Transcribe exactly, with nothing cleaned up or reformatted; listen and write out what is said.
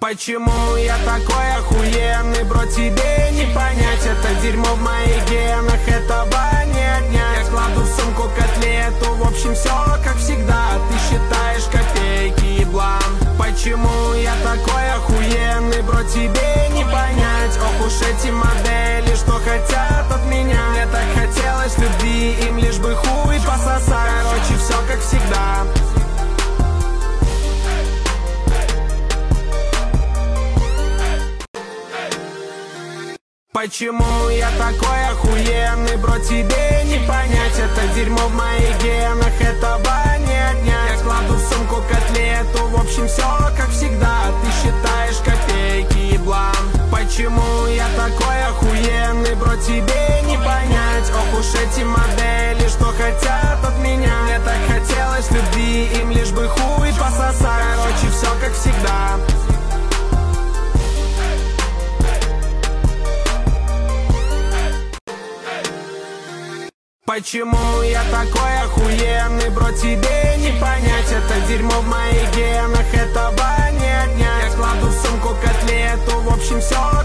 Почему я такой охуенный, бро, тебе не понять. Это дерьмо в моих генах, этого не отнять. Я кладу в сумку котлету, в общем все как всегда. Ты считаешь копейки и блан. Почему я такой охуенный, бро, тебе не понять. Ох уж эти модели, что хотят от меня. Мне так хотелось любви, им лишь бы хуй пососать. Короче, все как всегда. Почему я такой охуенный, бро, тебе не понять. Это дерьмо в моих генах, этого не отнять. Я кладу в сумку котлету, в общем все как всегда. Ты считаешь копейки и блан. Почему я такой охуенный, бро, тебе не понять. Ох уж эти модели, что хотят от меня. Мне так хотелось любви, им лишь бы хуй пососать. Короче, все как всегда. Почему я такой охуенный, бро, тебе не понять. Это дерьмо в моих генах, этого не отнять. Я кладу в сумку котлету, в общем все